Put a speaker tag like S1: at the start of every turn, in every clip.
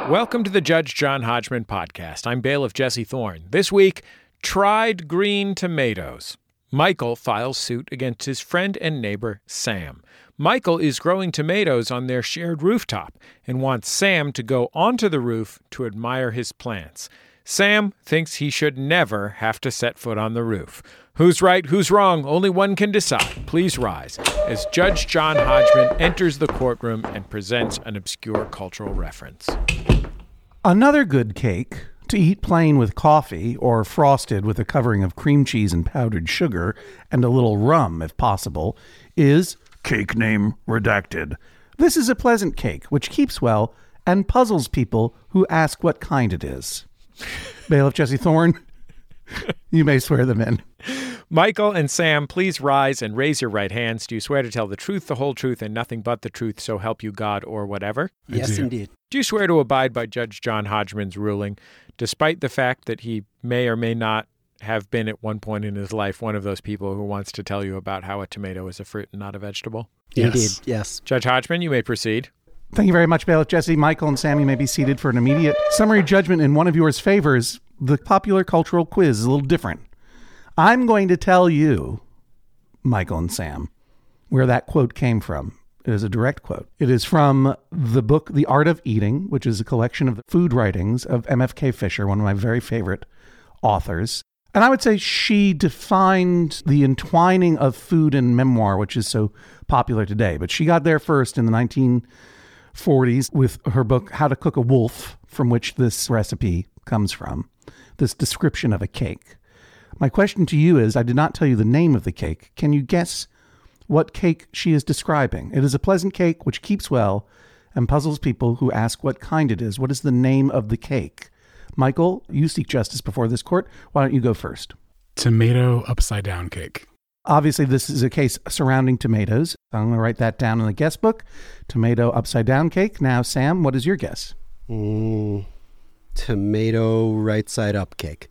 S1: Welcome to the Judge John Hodgman podcast. I'm bailiff Jesse Thorne. This week, tried green tomatoes. Michael files suit against his friend and neighbor, Sam. Michael is growing tomatoes on their shared rooftop and wants Sam to go onto the roof to admire his plants. Sam thinks he should never have to set foot on the roof. Who's right, who's wrong? Only one can decide. Please rise as Judge John Hodgman enters the courtroom and presents an obscure cultural reference.
S2: Another good cake, to eat plain with coffee or frosted with a covering of cream cheese and powdered sugar and a little rum, if possible, is cake name redacted. This is a pleasant cake which keeps well and puzzles people who ask what kind it is. Bailiff Jesse Thorne, you may swear them in.
S1: Michael and Sam, please rise and raise your right hands. Do you swear to tell the truth, the whole truth, and nothing but the truth, so help you God or whatever?
S3: Yes, indeed.
S1: Do you swear to abide by Judge John Hodgman's ruling, despite the fact that he may or may not have been at one point in his life one of those people who wants to tell you about how a tomato is a fruit and not a vegetable?
S3: Yes. Indeed, yes.
S1: Judge Hodgman, you may proceed.
S2: Thank you very much, Bailiff Jesse. Michael and Sam, you may be seated for an immediate summary judgment in one of yours favors. The popular cultural quiz is a little different. I'm going to tell you, Michael and Sam, where that quote came from. It is a direct quote. It is from the book The Art of Eating, which is a collection of the food writings of M.F.K. Fisher, one of my very favorite authors. And I would say she defined the entwining of food and memoir, which is so popular today. But she got there first in the 1940s with her book, How to Cook a Wolf, from which this recipe comes from, this description of a cake. My question to you is, I did not tell you the name of the cake. Can you guess what cake she is describing? It is a pleasant cake which keeps well and puzzles people who ask what kind it is. What is the name of the cake? Michael, you seek justice before this court. Why don't you go first?
S4: Tomato upside down cake.
S2: Obviously, this is a case surrounding tomatoes. I'm going to write that down in the guest book. Tomato upside down cake. Now, Sam, what is your guess?
S3: Tomato right side up cake.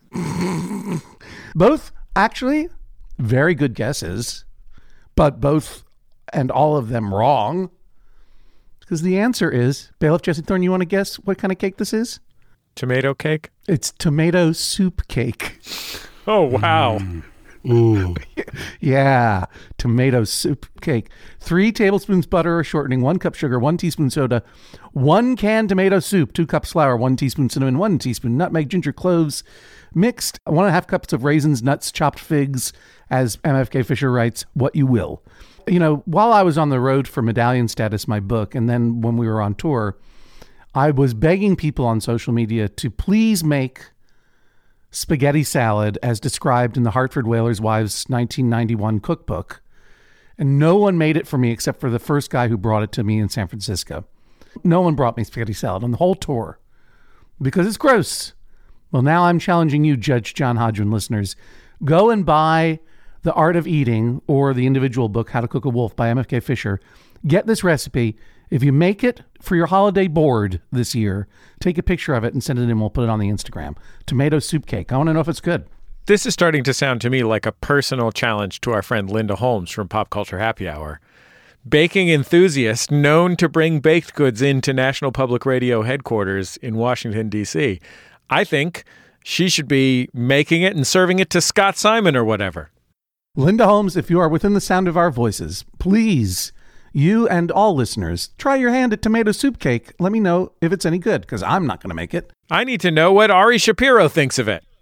S2: Both, actually, very good guesses, but both and all of them wrong. Because the answer is, Bailiff Jesse Thorne, you want to guess what kind of cake this is?
S1: Tomato cake?
S2: It's tomato soup cake.
S1: Oh, wow.
S3: Ooh.
S2: Yeah, tomato soup cake. 3 tablespoons butter or shortening, 1 cup sugar, 1 teaspoon soda, 1 can tomato soup, 2 cups flour, 1 teaspoon cinnamon, 1 teaspoon nutmeg, ginger, cloves, mixed, 1.5 cups of raisins, nuts, chopped figs, as M.F.K. Fisher writes, what you will. You know, while I was on the road for Medallion Status, my book, and then when we were on tour, I was begging people on social media to please make spaghetti salad as described in the Hartford Whalers' Wives 1991 cookbook. And no one made it for me except for the first guy who brought it to me in San Francisco. No one brought me spaghetti salad on the whole tour because it's gross. Well, now I'm challenging you, Judge John Hodgman listeners. Go and buy The Art of Eating or the individual book, How to Cook a Wolf by M.F.K. Fisher. Get this recipe. If you make it for your holiday board this year, take a picture of it and send it in. We'll put it on the Instagram. Tomato soup cake. I want to know if it's good.
S1: This is starting to sound to me like a personal challenge to our friend Linda Holmes from Pop Culture Happy Hour. Baking enthusiast known to bring baked goods into National Public Radio headquarters in Washington, D.C. I think she should be making it and serving it to Scott Simon or whatever.
S2: Linda Holmes, if you are within the sound of our voices, please, you and all listeners, try your hand at tomato soup cake. Let me know if it's any good, because I'm not going to make it.
S1: I need to know what Ari Shapiro thinks of it.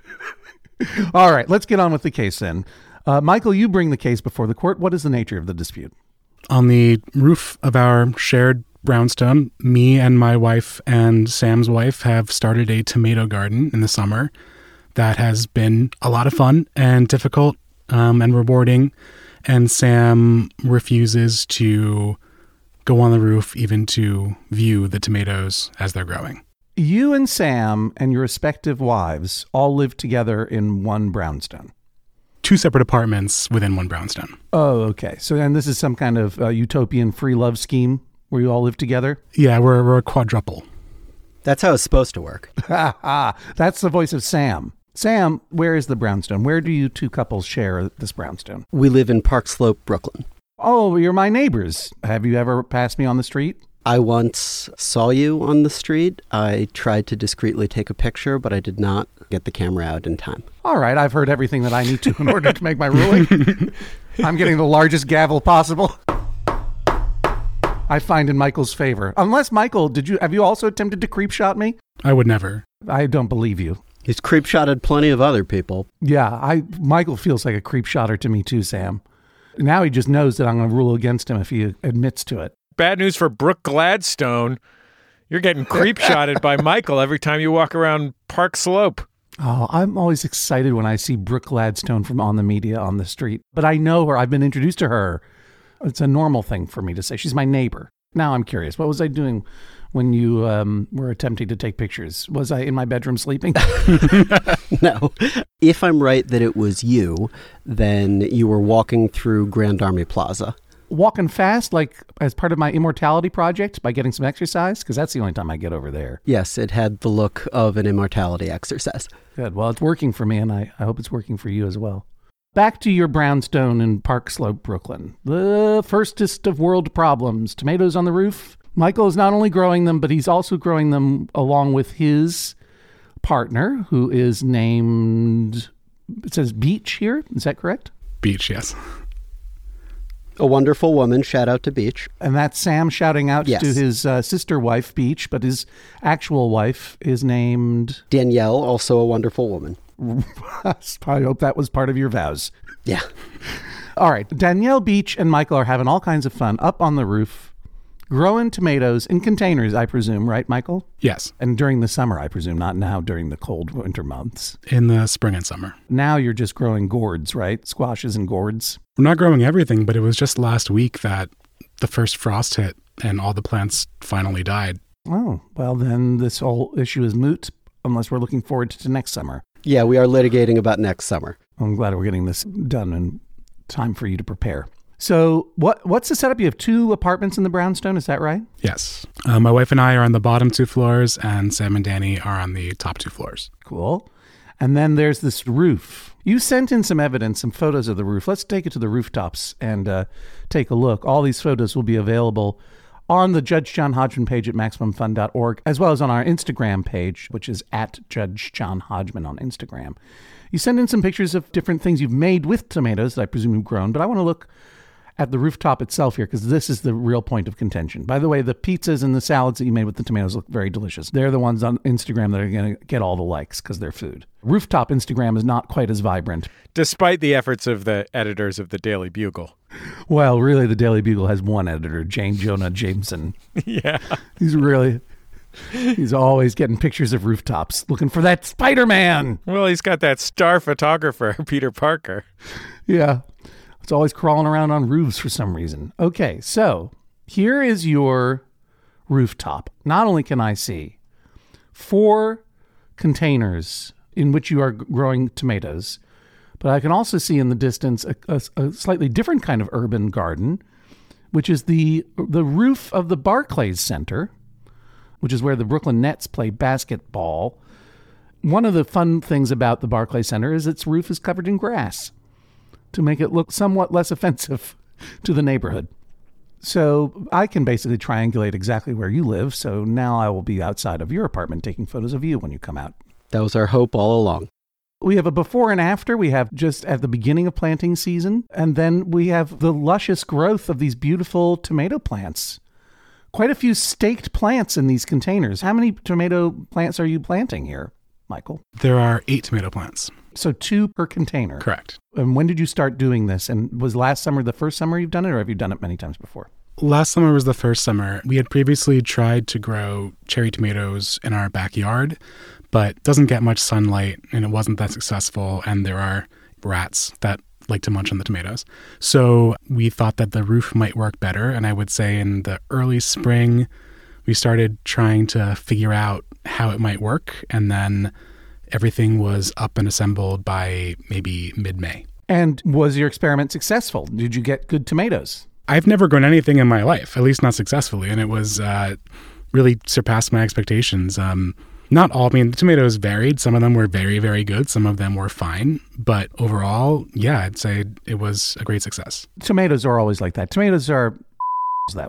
S2: All right, let's get on with the case then. Michael, you bring the case before the court. What is the nature of the dispute?
S4: On the roof of our shared brownstone, me and my wife and Sam's wife have started a tomato garden in the summer that has been a lot of fun and difficult and rewarding. And Sam refuses to go on the roof even to view the tomatoes as they're growing.
S2: You and Sam and your respective wives all live together in one brownstone.
S4: 2 separate apartments within one brownstone.
S2: Oh, okay. So then this is some kind of utopian free love scheme where you all live together?
S4: Yeah, we're a quadruple.
S3: That's how it's supposed to work.
S2: That's the voice of Sam. Sam, where is the brownstone? Where do you 2 couples share this brownstone?
S3: We live in Park Slope, Brooklyn.
S2: Oh, you're my neighbors. Have you ever passed me on the street?
S3: I once saw you on the street. I tried to discreetly take a picture, but I did not get the camera out in time.
S2: All right, I've heard everything that I need to in order to make my ruling. I'm getting the largest gavel possible. I find in Michael's favor. Unless, Michael, have you also attempted to creep shot me?
S4: I would never.
S2: I don't believe you.
S3: He's creep shotted plenty of other people.
S2: Yeah, Michael feels like a creep shotter to me too, Sam. Now he just knows that I'm going to rule against him if he admits to it.
S1: Bad news for Brooke Gladstone. You're getting creep shotted by Michael every time you walk around Park Slope.
S2: Oh, I'm always excited when I see Brooke Gladstone from On the Media on the street. But I know her. I've been introduced to her. It's a normal thing for me to say. She's my neighbor. Now I'm curious. What was I doing when you were attempting to take pictures? Was I in my bedroom sleeping?
S3: No. If I'm right that it was you, then you were walking through Grand Army Plaza.
S2: Walking fast, like as part of my immortality project by getting some exercise? Because that's the only time I get over there.
S3: Yes, it had the look of an immortality exercise.
S2: Good. Well, it's working for me, and I hope it's working for you as well. Back to your brownstone in Park Slope, Brooklyn. The firstest of world problems. Tomatoes on the roof. Michael is not only growing them, but he's also growing them along with his partner, who is named, it says Beach here. Is that correct?
S4: Beach, yes.
S3: A wonderful woman. Shout out to Beach.
S2: And that's Sam shouting out
S3: Yes.
S2: to his sister wife, Beach, but his actual wife is named...
S3: Danielle, also a wonderful woman.
S2: I hope that was part of your vows.
S3: Yeah.
S2: All right. Danielle, Beach, and Michael are having all kinds of fun up on the roof, growing tomatoes in containers, I presume, right, Michael?
S4: Yes.
S2: And during the summer, I presume, not now during the cold winter months.
S4: In the spring and summer.
S2: Now you're just growing gourds, right? Squashes and gourds.
S4: We're not growing everything, but it was just last week that the first frost hit and all the plants finally died.
S2: Oh, well, then this whole issue is moot unless we're looking forward to next summer.
S3: Yeah, we are litigating about next summer.
S2: I'm glad we're getting this done in time for you to prepare. So what's the setup? You have 2 apartments in the brownstone, is that right?
S4: Yes. My wife and I are on the bottom 2 floors, and Sam and Danny are on the top 2 floors.
S2: Cool. And then there's this roof. You sent in some evidence, some photos of the roof. Let's take it to the rooftops and take a look. All these photos will be available on the Judge John Hodgman page at MaximumFun.org, as well as on our Instagram page, which is at Judge John Hodgman on Instagram. You send in some pictures of different things you've made with tomatoes that I presume you've grown, but I want to look at the rooftop itself here because this is the real point of contention. By the way, the pizzas and the salads that you made with the tomatoes look very delicious. They're the ones on Instagram that are going to get all the likes because they're food. Rooftop Instagram is not quite as vibrant.
S1: Despite the efforts of the editors of the Daily Bugle.
S2: Well, really, the Daily Bugle has one editor, Jane Jonah Jameson.
S1: Yeah.
S2: He's always getting pictures of rooftops, looking for that Spider-Man.
S1: Well, he's got that star photographer, Peter Parker.
S2: Yeah. It's always crawling around on roofs for some reason. Okay, so here is your rooftop. Not only can I see 4 containers in which you are growing tomatoes, but I can also see in the distance a slightly different kind of urban garden, which is the roof of the Barclays Center, which is where the Brooklyn Nets play basketball. One of the fun things about the Barclays Center is its roof is covered in grass to make it look somewhat less offensive to the neighborhood. So I can basically triangulate exactly where you live, so now I will be outside of your apartment taking photos of you when you come out.
S3: That was our hope all along.
S2: We have a before and after. We have just at the beginning of planting season, and then we have the luscious growth of these beautiful tomato plants. Quite a few staked plants in these containers. How many tomato plants are you planting here, Michael?
S4: There are 8 tomato plants.
S2: So 2 per container.
S4: Correct.
S2: And when did you start doing this? And was last summer the first summer you've done it, or have you done it many times before?
S4: Last summer was the first summer. We had previously tried to grow cherry tomatoes in our backyard, but it doesn't get much sunlight, and it wasn't that successful, and there are rats that like to munch on the tomatoes. So we thought that the roof might work better, and I would say in the early spring, we started trying to figure out how it might work, and then everything was up and assembled by maybe mid-May.
S2: And was your experiment successful? Did you get good tomatoes?
S4: I've never grown anything in my life, at least not successfully, and it was really surpassed my expectations. Not all, the tomatoes varied. Some of them were very, very good. Some of them were fine. But overall, yeah, I'd say it was a great success.
S2: Tomatoes are always like that. Tomatoes are that way.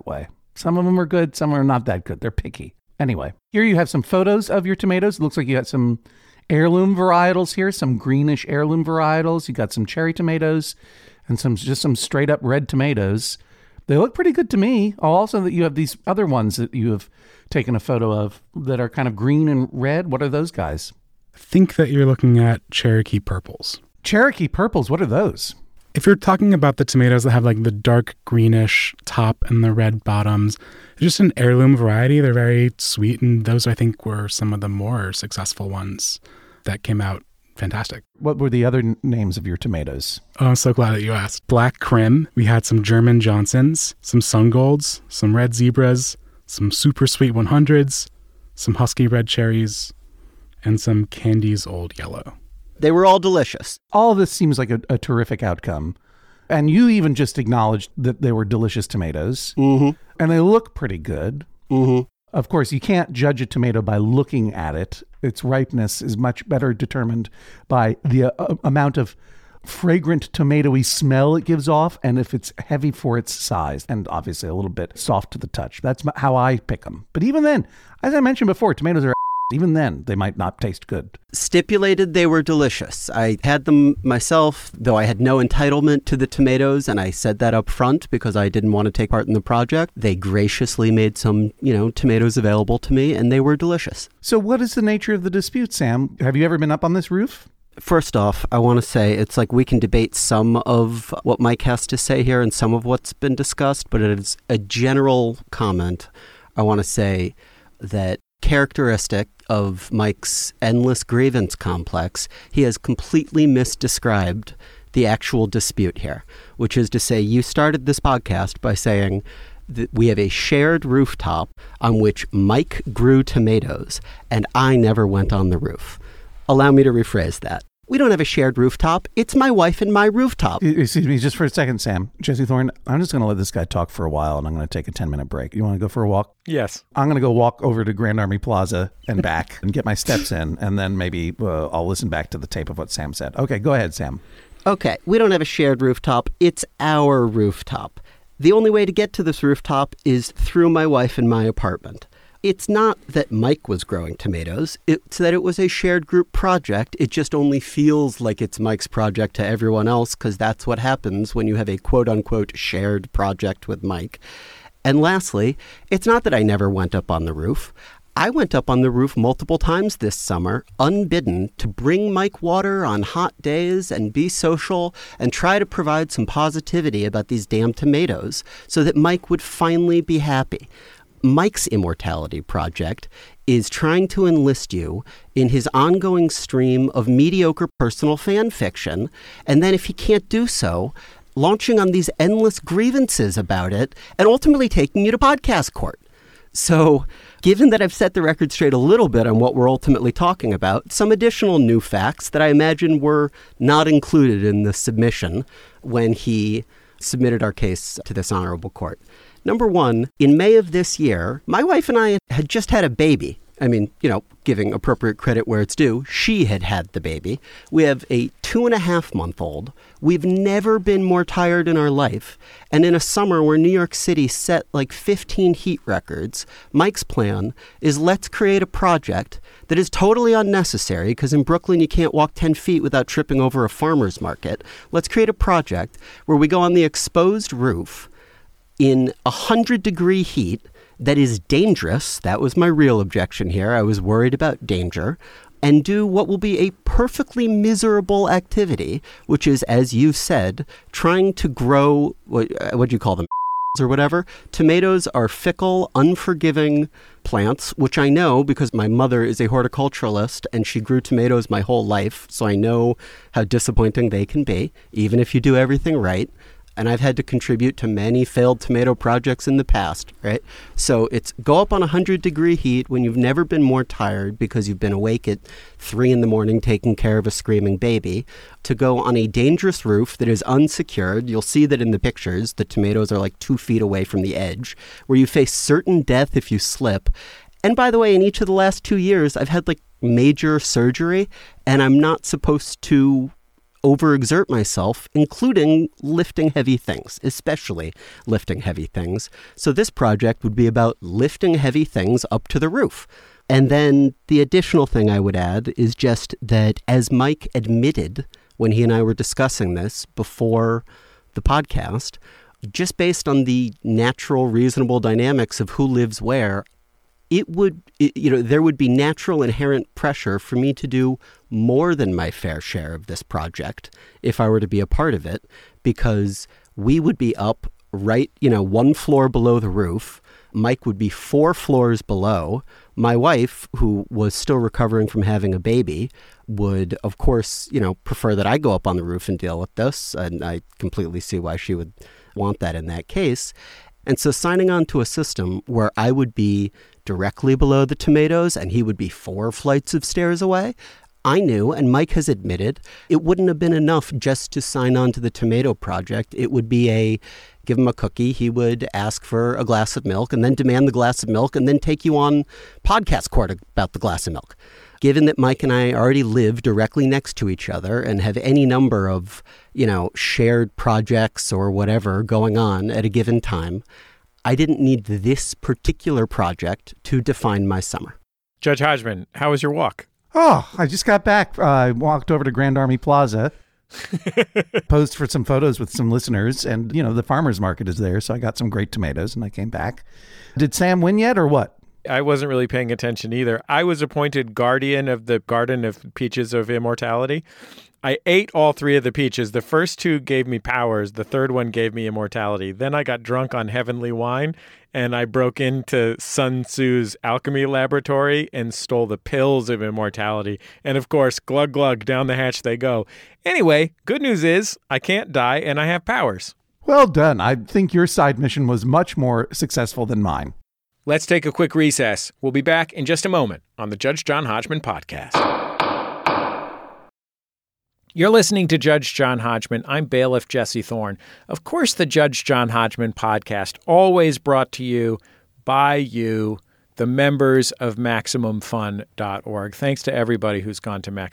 S2: Some of them are good, some are not that good. They're picky. Anyway, here you have some photos of your tomatoes. It looks like you got some heirloom varietals here, some greenish heirloom varietals. You got some cherry tomatoes and some straight up red tomatoes. They look pretty good to me. Also, that you have these other ones that you have taken a photo of that are kind of green and red. What are those guys?
S4: I think that you're looking at Cherokee purples.
S2: Cherokee purples, what are those?
S4: If you're talking about the tomatoes that have like the dark greenish top and the red bottoms, it's just an heirloom variety. They're very sweet, and those I think were some of the more successful ones that came out fantastic.
S2: What were the other names of your tomatoes?
S4: Oh, I'm so glad that you asked. Black Krim. We had some German Johnsons, some Sun Golds, some Red Zebras, some Super Sweet 100s, some Husky Red Cherries, and some Candy's Old Yellow.
S3: They were all delicious.
S2: All of this seems like a terrific outcome. And you even just acknowledged that they were delicious tomatoes.
S3: Mm-hmm.
S2: And they look pretty good.
S3: Mm-hmm.
S2: Of course, you can't judge a tomato by looking at it. Its ripeness is much better determined by the amount of fragrant tomatoey smell it gives off, and if it's heavy for its size, and obviously a little bit soft to the touch. That's how I pick them. But even then, as I mentioned before, tomatoes are even then, they might not taste good.
S3: Stipulated they were delicious. I had them myself, though I had no entitlement to the tomatoes, and I said that up front because I didn't want to take part in the project. They graciously made some, tomatoes available to me, and they were delicious.
S2: So what is the nature of the dispute, Sam? Have you ever been up on this roof?
S3: First off, I want to say it's like we can debate some of what Mike has to say here and some of what's been discussed, but as a general comment, I want to say that characteristic of Mike's endless grievance complex, he has completely misdescribed the actual dispute here, which is to say you started this podcast by saying that we have a shared rooftop on which Mike grew tomatoes and I never went on the roof. Allow me to rephrase that. We don't have a shared rooftop. It's my wife and my rooftop.
S2: Excuse me, just for a second, Sam. Jesse Thorne, I'm just going to let this guy talk for a while, and I'm going to take a 10-minute break. You want to go for a walk?
S1: Yes.
S2: I'm going to go walk over to Grand Army Plaza and back and get my steps in, and then maybe I'll listen back to the tape of what Sam said. Okay, go ahead, Sam.
S3: Okay, we don't have a shared rooftop. It's our rooftop. The only way to get to this rooftop is through my wife and my apartment. It's not that Mike was growing tomatoes. It's that it was a shared group project. It just only feels like it's Mike's project to everyone else because that's what happens when you have a quote-unquote shared project with Mike. And lastly, it's not that I never went up on the roof. I went up on the roof multiple times this summer, unbidden, to bring Mike water on hot days and be social and try to provide some positivity about these damn tomatoes so that Mike would finally be happy. Mike's immortality project is trying to enlist you in his ongoing stream of mediocre personal fan fiction, and then if he can't do so, launching on these endless grievances about it, and ultimately taking you to podcast court. So, given that I've set the record straight a little bit on what we're ultimately talking about, some additional new facts that I imagine were not included in the submission when he submitted our case to this honorable court. Number one, in May of this year, my wife and I had just had a baby. I mean, giving appropriate credit where it's due, she had the baby. We have a 2.5-month-old. We've never been more tired in our life. And in a summer where New York City set like 15 heat records, Mike's plan is let's create a project that is totally unnecessary because in Brooklyn you can't walk 10 feet without tripping over a farmer's market. Let's create a project where we go on the exposed roof in 100-degree heat that is dangerous. That was my real objection here. I was worried about danger. And do what will be a perfectly miserable activity, which is, as you said, trying to grow, what do you call them, or whatever? Tomatoes are fickle, unforgiving plants, which I know because my mother is a horticulturalist and she grew tomatoes my whole life, so I know how disappointing they can be, even if you do everything right. And I've had to contribute to many failed tomato projects in the past, right? So it's go up on 100-degree heat when you've never been more tired because you've been awake at 3 a.m. taking care of a screaming baby, to go on a dangerous roof that is unsecured. You'll see that in the pictures, the tomatoes are like 2 feet away from the edge, where you face certain death if you slip. And by the way, in each of the last 2 years, I've had like major surgery, and I'm not supposed to overexert myself, including lifting heavy things, especially lifting heavy things. So this project would be about lifting heavy things up to the roof. And then the additional thing I would add is just that, as Mike admitted when he and I were discussing this before the podcast, just based on the natural, reasonable dynamics of who lives where, there would be natural inherent pressure for me to do more than my fair share of this project if I were to be a part of it, because we would be up right, 1 floor below the roof. Mike would be 4 floors below. My wife, who was still recovering from having a baby, would, of course, prefer that I go up on the roof and deal with this. And I completely see why she would want that in that case. And so signing on to a system where I would be directly below the tomatoes and he would be 4 flights of stairs away, I knew, and Mike has admitted, it wouldn't have been enough just to sign on to the tomato project. It would be give him a cookie, he would ask for a glass of milk and then demand the glass of milk and then take you on podcast court about the glass of milk. Given that Mike and I already live directly next to each other and have any number of, shared projects or whatever going on at a given time, I didn't need this particular project to define my summer.
S1: Judge Hodgman, how was your walk?
S2: Oh, I just got back. I walked over to Grand Army Plaza, posed for some photos with some listeners, and, the farmer's market is there, so I got some great tomatoes, and I came back. Did Sam win yet, or what?
S1: I wasn't really paying attention either. I was appointed guardian of the Garden of Peaches of Immortality. I ate all 3 of the peaches. The first 2 gave me powers. The third one gave me immortality. Then I got drunk on heavenly wine, and I broke into Sun Tzu's alchemy laboratory and stole the pills of immortality. And of course, glug glug, down the hatch they go. Anyway, good news is I can't die and I have powers.
S2: Well done. I think your side mission was much more successful than mine.
S1: Let's take a quick recess. We'll be back in just a moment on the Judge John Hodgman podcast. You're listening to Judge John Hodgman. I'm bailiff Jesse Thorne. Of course, the Judge John Hodgman podcast, always brought to you by you, the members of MaximumFun.org. Thanks to everybody who's gone to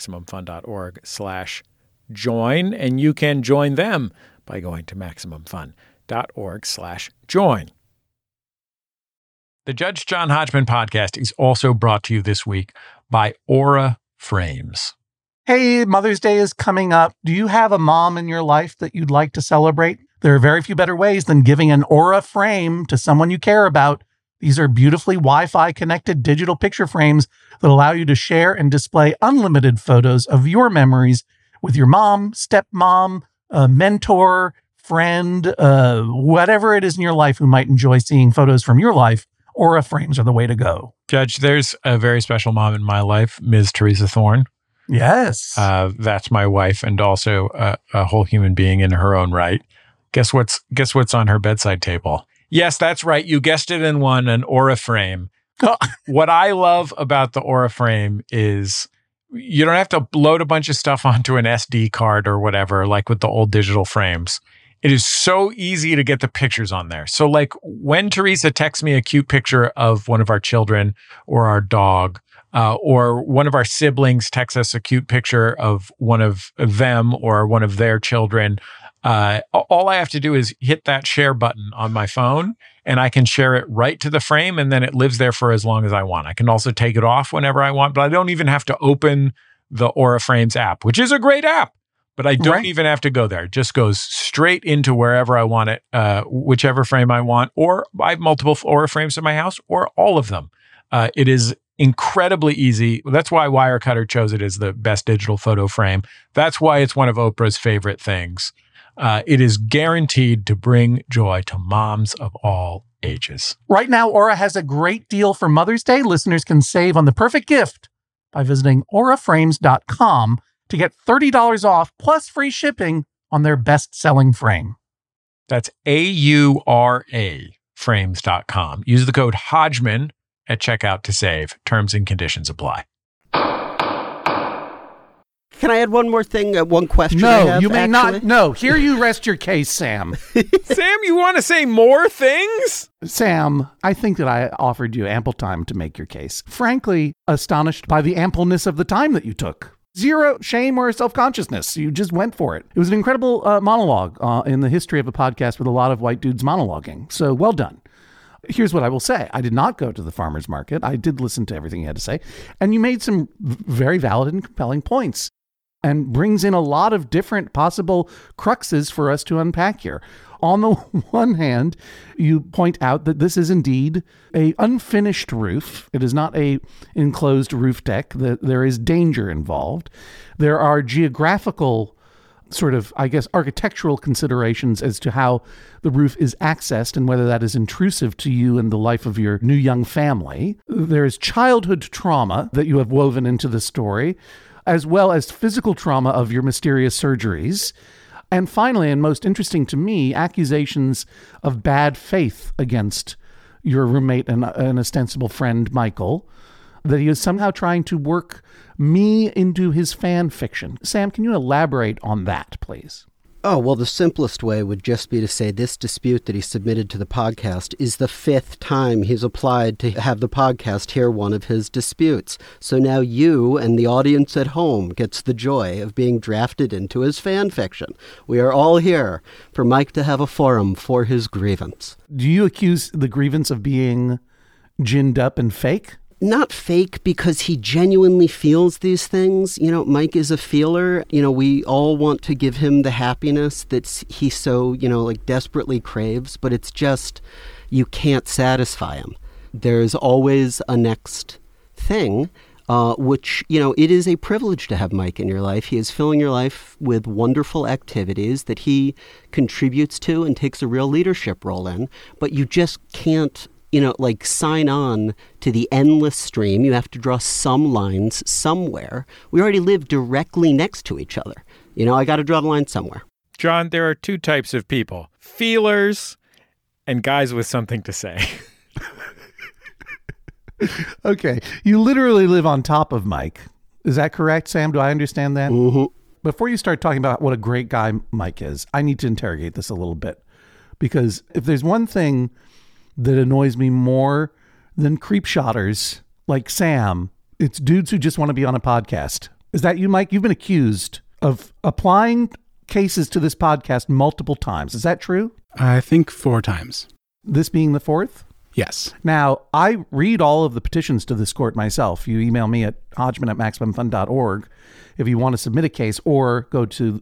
S1: MaximumFun.org/join, and you can join them by going to MaximumFun.org/join. The Judge John Hodgman podcast is also brought to you this week by Aura Frames.
S2: Hey, Mother's Day is coming up. Do you have a mom in your life that you'd like to celebrate? There are very few better ways than giving an Aura frame to someone you care about. These are beautifully Wi-Fi connected digital picture frames that allow you to share and display unlimited photos of your memories with your mom, stepmom, mentor, friend, whatever it is in your life who might enjoy seeing photos from your life. Aura frames are the way to go.
S1: Judge, there's a very special mom in my life, Ms. Teresa Thorne.
S2: Yes.
S1: That's my wife and also a whole human being in her own right. Guess what's on her bedside table? Yes, that's right. You guessed it and won an Aura frame. What I love about the Aura frame is you don't have to load a bunch of stuff onto an SD card or whatever, like with the old digital frames. It is so easy to get the pictures on there. So like when Teresa texts me a cute picture of one of our children or our dog, or one of our siblings texts us a cute picture of one of them or one of their children, all I have to do is hit that share button on my phone and I can share it right to the frame, and then it lives there for as long as I want. I can also take it off whenever I want, but I don't even have to open the Aura Frames app, which is a great app, but I don't even have to go there. It just goes straight into wherever I want it, whichever frame I want, or I have multiple Aura Frames in my house, or all of them. It is incredibly easy. That's why Wirecutter chose it as the best digital photo frame. That's why it's one of Oprah's favorite things. It is guaranteed to bring joy to moms of all ages.
S2: Right now, Aura has a great deal for Mother's Day. Listeners can save on the perfect gift by visiting auraframes.com to get $30 off plus free shipping on their best-selling frame.
S1: That's AURA frames.com. Use the code Hodgman at checkout to save. Terms and conditions apply.
S3: Can I add one more thing? One question?
S2: No, you may not. No, here you rest your case, Sam.
S1: Sam, you want to say more things?
S2: Sam, I think that I offered you ample time to make your case. Frankly, astonished by the ampleness of the time that you took. Zero shame or self-consciousness. You just went for it. It was an incredible monologue in the history of a podcast with a lot of white dudes monologuing. So well done. Here's what I will say. I did not go to the farmer's market. I did listen to everything you had to say. And you made some very valid and compelling points and brings in a lot of different possible cruxes for us to unpack here. On the one hand, you point out that this is indeed a unfinished roof. It is not a enclosed roof deck. There is danger involved. There are geographical sort of, I guess, architectural considerations as to how the roof is accessed and whether that is intrusive to you and the life of your new young family. There is childhood trauma that you have woven into the story, as well as physical trauma of your mysterious surgeries. And finally, and most interesting to me, accusations of bad faith against your roommate and an ostensible friend, Michael, that he is somehow trying to work me into his fan fiction. Sam, can you elaborate on that, please?
S3: Oh, well, the simplest way would just be to say this dispute that he submitted to the podcast is the 5th time he's applied to have the podcast hear one of his disputes. So now you and the audience at home gets the joy of being drafted into his fan fiction. We are all here for Mike to have a forum for his grievance.
S2: Do you accuse the grievance of being ginned up and fake?
S3: Not fake, because he genuinely feels these things. You know, Mike is a feeler. You know, we all want to give him the happiness that he so, desperately craves, but it's just, you can't satisfy him. There's always a next thing, which, it is a privilege to have Mike in your life. He is filling your life with wonderful activities that he contributes to and takes a real leadership role in, but you just can't sign on to the endless stream. You have to draw some lines somewhere. We already live directly next to each other. I got to draw the line somewhere.
S1: John, there are 2 types of people: feelers and guys with something to say.
S2: Okay. You literally live on top of Mike. Is that correct, Sam? Do I understand that?
S3: Mm-hmm.
S2: Before you start talking about what a great guy Mike is, I need to interrogate this a little bit. Because if there's one thing that annoys me more than creep shotters like Sam, it's dudes who just want to be on a podcast. Is that you, Mike? You've been accused of applying cases to this podcast multiple times. Is that true?
S4: I think 4 times.
S2: This being the 4th?
S4: Yes.
S2: Now, I read all of the petitions to this court myself. You email me at hodgman@maximumfun.org if you want to submit a case, or go to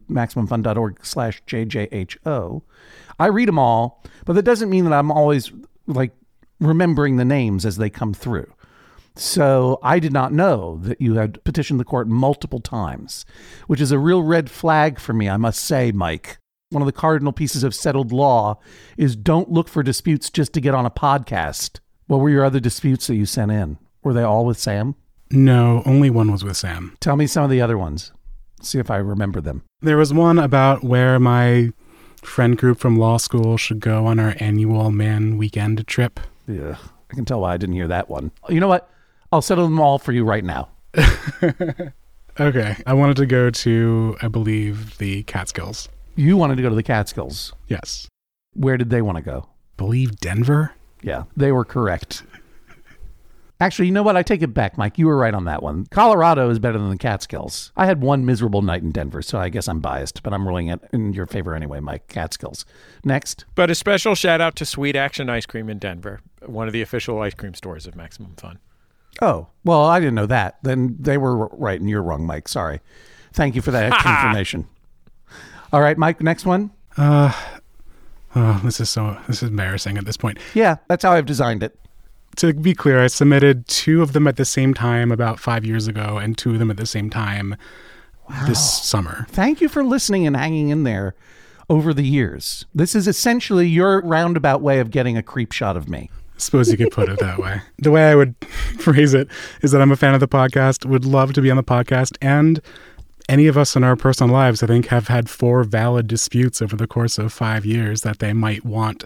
S2: maximumfun.org/JJHO. I read them all, but that doesn't mean that I'm always remembering the names as they come through. So I did not know that you had petitioned the court multiple times, which is a real red flag for me, I must say, Mike. One of the cardinal pieces of settled law is don't look for disputes just to get on a podcast. What were your other disputes that you sent in? Were they all with Sam?
S4: No, only one was with Sam.
S2: Tell me some of the other ones. See if I remember them.
S4: There was one about where my friend group from law school should go on our annual man weekend trip.
S2: Yeah, I can tell why I didn't hear that one. You know what? I'll settle them all for you right now.
S4: Okay. I wanted to go to, I believe, the Catskills.
S2: You wanted to go to the Catskills.
S4: Yes.
S2: Where did they want to go?
S4: Believe Denver?
S2: Yeah, they were correct. Actually, you know what? I take it back, Mike. You were right on that one. Colorado is better than the Catskills. I had one miserable night in Denver, so I guess I'm biased, but I'm ruling it in your favor anyway, Mike. Catskills. Next.
S1: But a special shout out to Sweet Action Ice Cream in Denver, one of the official ice cream stores of Maximum Fun.
S2: Oh, well, I didn't know that. Then they were right and you're wrong, Mike. Sorry. Thank you for that extra information. All right, Mike, next one.
S4: This is embarrassing at this point.
S2: Yeah, that's how I've designed it.
S4: To be clear, I submitted 2 of them at the same time about 5 years ago and 2 of them at the same time this summer.
S2: Thank you for listening and hanging in there over the years. This is essentially your roundabout way of getting a creep shot of me.
S4: I suppose you could put it that way. The way I would phrase it is that I'm a fan of the podcast, would love to be on the podcast, and any of us in our personal lives, I think, have had 4 valid disputes over the course of 5 years that they might want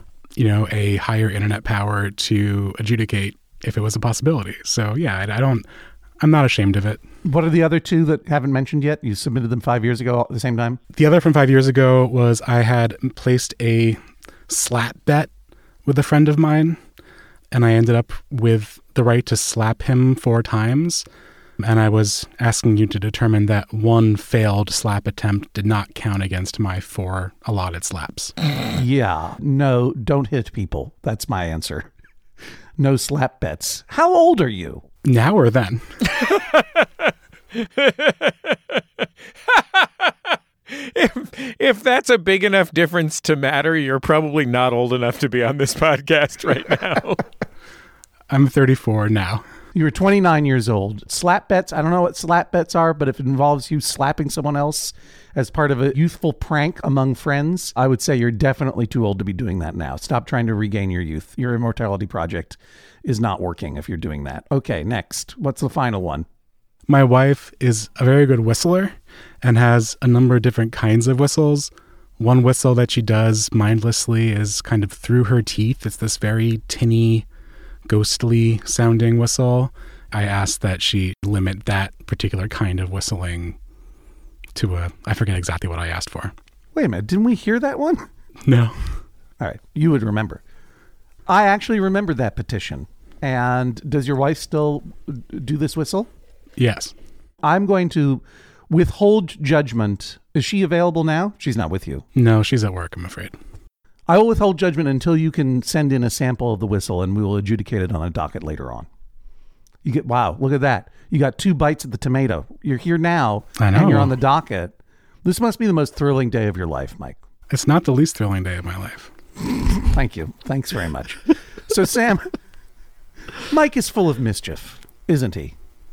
S4: a higher internet power to adjudicate if it was a possibility. So yeah, I'm not ashamed of it.
S2: What are the other 2 that haven't mentioned yet? You submitted them 5 years ago at the same time?
S4: The other from 5 years ago was I had placed a slap bet with a friend of mine, and I ended up with the right to slap him 4 times. And I was asking you to determine that one failed slap attempt did not count against my 4 allotted slaps.
S2: Yeah. No, don't hit people. That's my answer. No slap bets. How old are you?
S4: Now or then?
S1: If that's a big enough difference to matter, you're probably not old enough to be on this podcast right now.
S4: I'm 34 now.
S2: You're 29 years old. Slap bets, I don't know what slap bets are, but if it involves you slapping someone else as part of a youthful prank among friends, I would say you're definitely too old to be doing that now. Stop trying to regain your youth. Your immortality project is not working if you're doing that. Okay, next. What's the final one?
S4: My wife is a very good whistler and has a number of different kinds of whistles. One whistle that she does mindlessly is kind of through her teeth. It's this very tinny, ghostly sounding whistle. I asked that she limit that particular kind of whistling to I forget exactly what I asked for.
S2: Wait a minute, didn't we hear that one?
S4: No.
S2: All right, you would remember. I actually remembered that petition. And does your wife still do this whistle?
S4: Yes.
S2: I'm going to withhold judgment. Is she available now? She's not with you.
S4: No, she's at work, I'm afraid.
S2: I will withhold judgment until you can send in a sample of the whistle, and we will adjudicate it on a docket later on. You get, wow, look at that. You got 2 bites at the tomato. You're here now,
S4: I know.
S2: And you're on the docket. This must be the most thrilling day of your life, Mike.
S4: It's not the least thrilling day of my life.
S2: Thank you. Thanks very much. So, Sam, Mike is full of mischief, isn't he?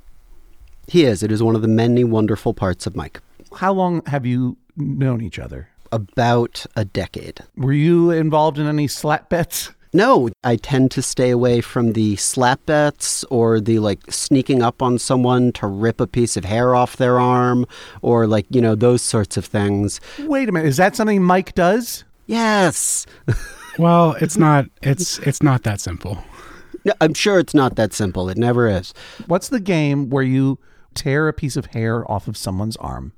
S3: He is. It is one of the many wonderful parts of Mike.
S2: How long have you known each other?
S3: About a decade.
S2: Were you involved in any slap bets?
S3: No, I tend to stay away from the slap bets or the sneaking up on someone to rip a piece of hair off their arm or those sorts of things.
S2: Wait a minute. Is that something Mike does?
S3: Yes.
S4: Well, it's not that simple.
S3: No, I'm sure it's not that simple. It never is.
S2: What's the game where you tear a piece of hair off of someone's arm?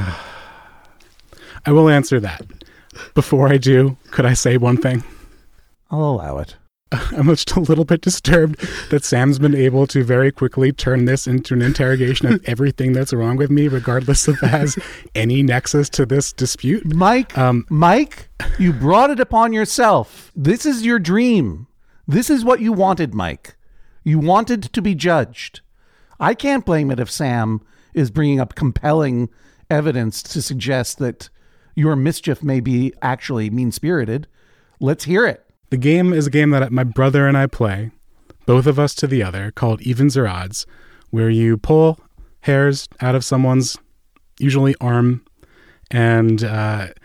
S4: I will answer that. Before I do, could I say one thing?
S2: I'll allow it.
S4: I'm just a little bit disturbed that Sam's been able to very quickly turn this into an interrogation of everything that's wrong with me, regardless if it has any nexus to this dispute.
S2: Mike, you brought it upon yourself. This is your dream. This is what you wanted, Mike. You wanted to be judged. I can't blame it if Sam is bringing up compelling evidence to suggest that your mischief may be actually mean-spirited. Let's hear it.
S4: The game is a game that my brother and I play, both of us to the other, called Evens or Odds, where you pull hairs out of someone's, usually arm, and the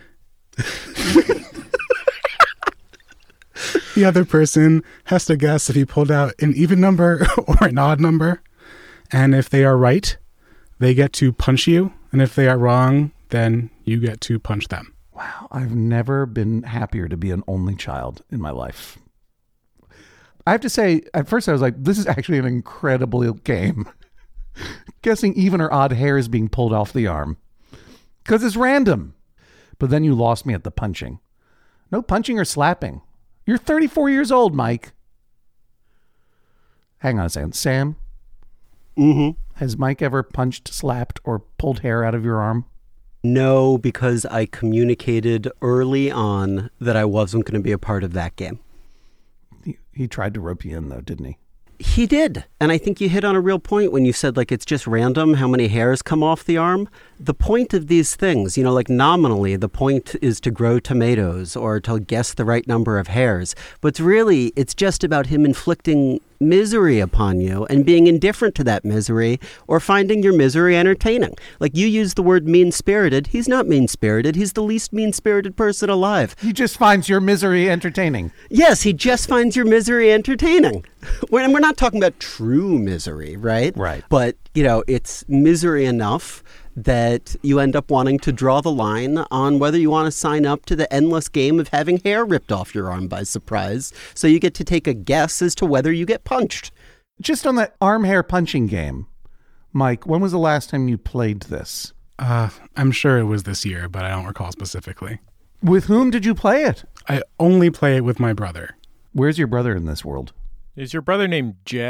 S4: other person has to guess if you pulled out an even number or an odd number. And if they are right, they get to punch you. And if they are wrong, then you get to punch them.
S2: Wow, I've never been happier to be an only child in my life. I have to say, at first I was like, this is actually an incredible game. Guessing even or odd hairs being pulled off the arm. Because it's random. But then you lost me at the punching. No punching or slapping. You're 34 years old, Mike. Hang on a second. Sam?
S3: Mm-hmm.
S2: Has Mike ever punched, slapped, or pulled hair out of your arm?
S3: No, because I communicated early on that I wasn't going to be a part of that game.
S2: He tried to rope you in, though, didn't he?
S3: He did. And I think you hit on a real point when you said, it's just random how many hairs come off the arm. The point of these things, nominally, the point is to grow tomatoes or to guess the right number of hairs. But really, it's just about him inflicting misery upon you and being indifferent to that misery or finding your misery entertaining. You use the word mean-spirited. He's not mean-spirited. He's the least mean-spirited person alive.
S2: He just finds your misery entertaining.
S3: Yes, he just finds your misery entertaining. And we're not talking about true misery, right?
S2: Right.
S3: But, it's misery enough that you end up wanting to draw the line on whether you want to sign up to the endless game of having hair ripped off your arm by surprise. So you get to take a guess as to whether you get punched.
S2: Just on that arm hair punching game, Mike, when was the last time you played this?
S4: I'm sure it was this year, but I don't recall specifically.
S2: With whom did you play it?
S4: I only play it with my brother.
S2: Where's your brother in this world?
S1: Is your brother named Jeb?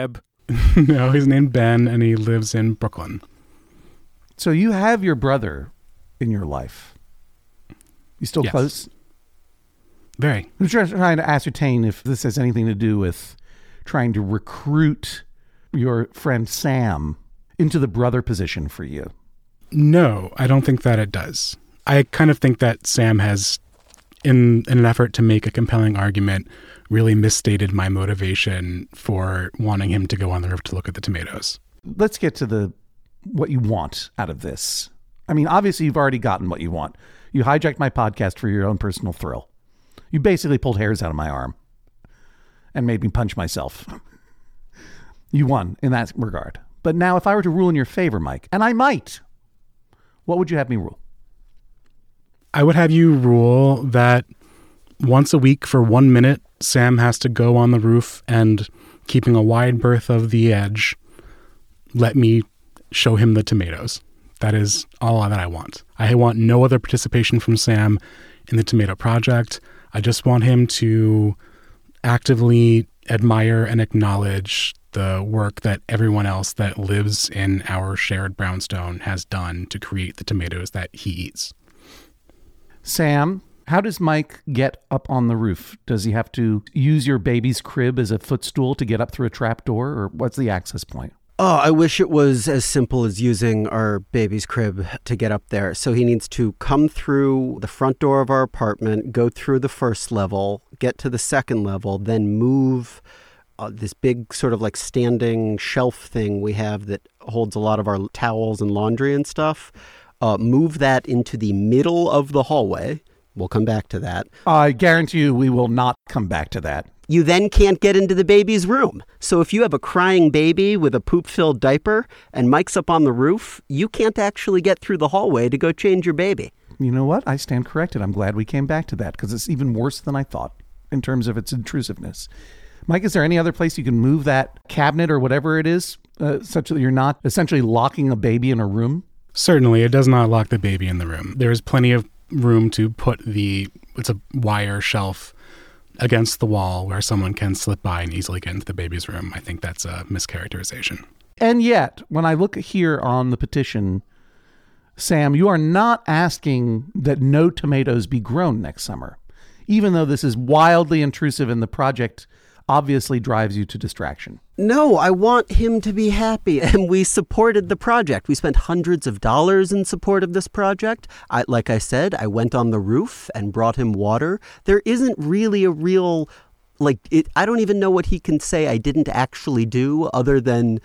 S4: No, he's named Ben, and he lives in Brooklyn.
S2: So you have your brother in your life. You still
S4: Yes.
S2: close?
S4: Very.
S2: I'm just trying to ascertain if this has anything to do with trying to recruit your friend Sam into the brother position for you.
S4: No, I don't think that it does. I kind of think that Sam has, in an effort to make a compelling argument, really misstated my motivation for wanting him to go on the roof to look at the tomatoes.
S2: Let's get to what you want out of this. I mean, obviously you've already gotten what you want. You hijacked my podcast for your own personal thrill. You basically pulled hairs out of my arm and made me punch myself. You won in that regard. But now if I were to rule in your favor, Mike, and I might, what would you have me rule?
S4: I would have you rule that once a week for 1 minute, Sam has to go on the roof and, keeping a wide berth of the edge, let me show him the tomatoes. That is all that I want. I want no other participation from Sam in the tomato project. I just want him to actively admire and acknowledge the work that everyone else that lives in our shared brownstone has done to create the tomatoes that he eats.
S2: Sam, how does Mike get up on the roof? Does he have to use your baby's crib as a footstool to get up through a trap door, or what's the access point?
S3: Oh, I wish it was as simple as using our baby's crib to get up there. So he needs to come through the front door of our apartment, go through the first level, get to the second level, then move this big sort of like standing shelf thing we have that holds a lot of our towels and laundry and stuff. Move that into the middle of the hallway. We'll come back to that.
S2: I guarantee you we will not come back to that.
S3: You then can't get into the baby's room. So if you have a crying baby with a poop-filled diaper and Mike's up on the roof, you can't actually get through the hallway to go change your baby.
S2: You know what? I stand corrected. I'm glad we came back to that because it's even worse than I thought in terms of its intrusiveness. Mike, is there any other place you can move that cabinet or whatever it is such that you're not essentially locking a baby in a room?
S4: Certainly, it does not lock the baby in the room. There is plenty of room to put it's a wire shelf against the wall where someone can slip by and easily get into the baby's room. I think that's a mischaracterization.
S2: And yet, when I look here on the petition, Sam, you are not asking that no tomatoes be grown next summer, even though this is wildly intrusive and the project obviously drives you to distraction.
S3: No, I want him to be happy, and we supported the project. We spent hundreds of dollars in support of this project. Like I said, I went on the roof and brought him water. There isn't really a real, I don't even know what he can say I didn't actually do other than,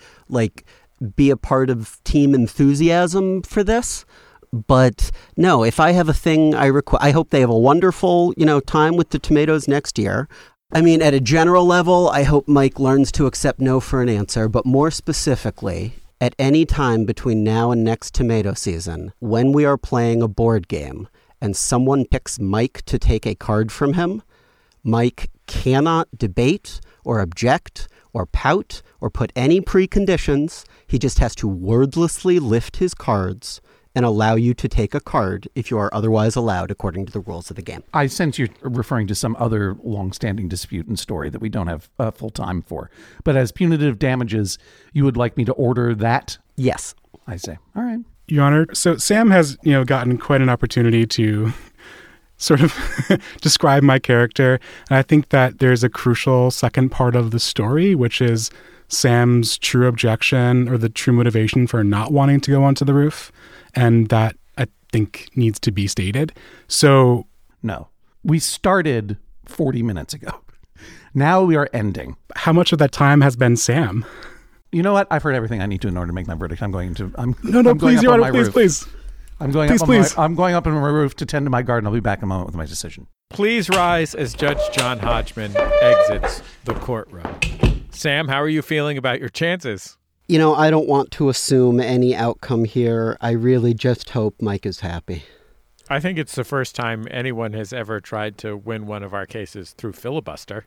S3: be a part of team enthusiasm for this. But no, if I have a thing I hope they have a wonderful, time with the tomatoes next year. I mean, at a general level, I hope Mike learns to accept no for an answer, but more specifically, at any time between now and next tomato season, when we are playing a board game and someone picks Mike to take a card from him, Mike cannot debate or object or pout or put any preconditions. He just has to wordlessly lift his cards and allow you to take a card if you are otherwise allowed according to the rules of the game.
S2: I sense you're referring to some other long-standing dispute and story that we don't have full time for. But as punitive damages, you would like me to order that?
S3: Yes.
S2: I say. All right.
S4: Your Honor, so Sam has, gotten quite an opportunity to sort of describe my character. And I think that there's a crucial second part of the story, which is Sam's true objection or the true motivation for not wanting to go onto the roof. And that, I think, needs to be stated. So,
S2: no, we started 40 minutes ago. Now we are ending.
S4: How much of that time has been Sam?
S2: You know what? I've heard everything I need to in order to make my verdict.
S4: Please, Your Honor, please.
S2: I'm going up on my roof to tend to my garden. I'll be back in a moment with my decision.
S1: Please rise as Judge John Hodgman exits the courtroom. Sam, how are you feeling about your chances?
S3: I don't want to assume any outcome here. I really just hope Mike is happy.
S1: I think it's the first time anyone has ever tried to win one of our cases through filibuster.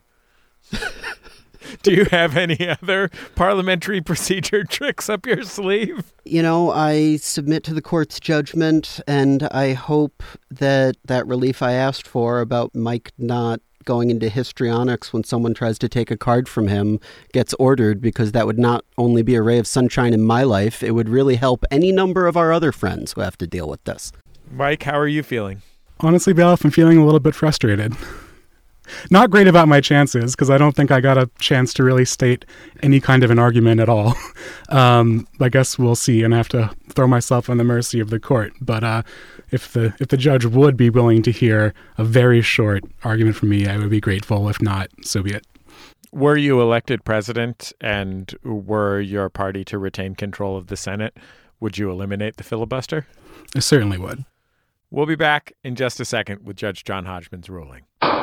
S1: Do you have any other parliamentary procedure tricks up your sleeve?
S3: I submit to the court's judgment, and I hope that relief I asked for about Mike not going into histrionics when someone tries to take a card from him gets ordered, because that would not only be a ray of sunshine in my life, it would really help any number of our other friends who have to deal with this.
S1: Mike, how are you feeling?
S4: Honestly, Bailiff, I'm feeling a little bit frustrated. Not great about my chances, because I don't think I got a chance to really state any kind of an argument at all. I guess we'll see, and I have to throw myself on the mercy of the court. But if the judge would be willing to hear a very short argument from me, I would be grateful. If not, so be it.
S1: Were you elected president and were your party to retain control of the Senate, would you eliminate the filibuster?
S4: I certainly would.
S1: We'll be back in just a second with Judge John Hodgman's ruling.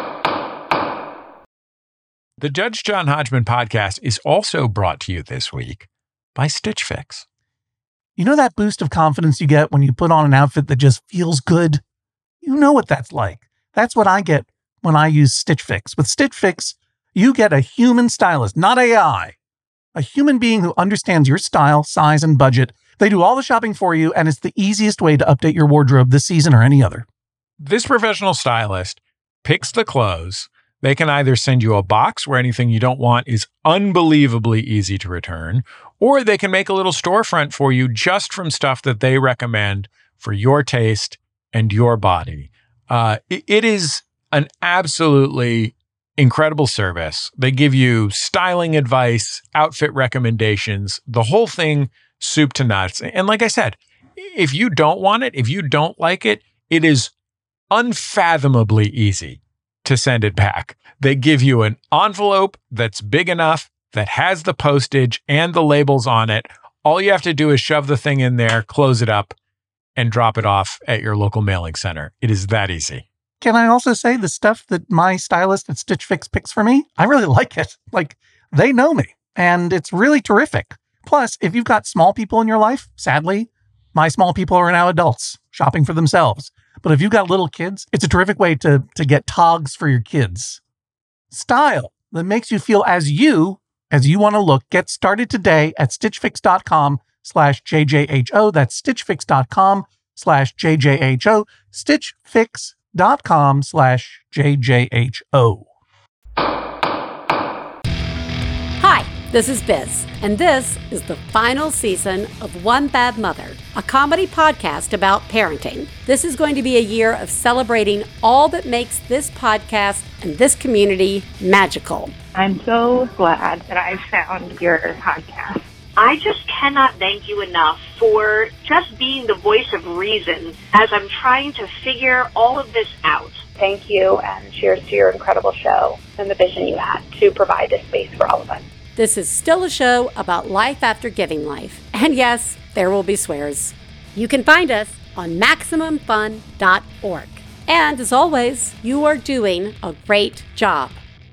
S1: The Judge John Hodgman podcast is also brought to you this week by Stitch Fix.
S2: You know that boost of confidence you get when you put on an outfit that just feels good? You know what that's like. That's what I get when I use Stitch Fix. With Stitch Fix, you get a human stylist, not AI. A human being who understands your style, size, and budget. They do all the shopping for you, and it's the easiest way to update your wardrobe this season or any other.
S1: This professional stylist picks the clothes. They can either send you a box where anything you don't want is unbelievably easy to return, or they can make a little storefront for you just from stuff that they recommend for your taste and your body. It is an absolutely incredible service. They give you styling advice, outfit recommendations, the whole thing soup to nuts. And like I said, if you don't want it, if you don't like it, it is unfathomably easy to send it back. They give you an envelope that's big enough, that has the postage and the labels on it. All you have to do is shove the thing in there, close it up, and drop it off at your local mailing center. It is that easy.
S2: Can I also say the stuff that my stylist at Stitch Fix picks for me? I really like it. Like, they know me, and it's really terrific. Plus, if you've got small people in your life, sadly, my small people are now adults shopping for themselves. But if you've got little kids, it's a terrific way to get togs for your kids. Style that makes you feel as you want to look. Get started today at stitchfix.com/JJHO. That's stitchfix.com/JJHO. stitchfix.com/JJHO.
S5: Hi, this is Biz, and this is the final season of One Bad Mother, a comedy podcast about parenting. This is going to be a year of celebrating all that makes this podcast and this community magical.
S6: I'm so glad that I found your podcast.
S7: I just cannot thank you enough for just being the voice of reason as I'm trying to figure all of this out.
S6: Thank you, and cheers to your incredible show and the vision you had to provide this space for all of us.
S5: This is still a show about life after giving life. And yes, there will be swears. You can find us on MaximumFun.org. And as always, you are doing a great job.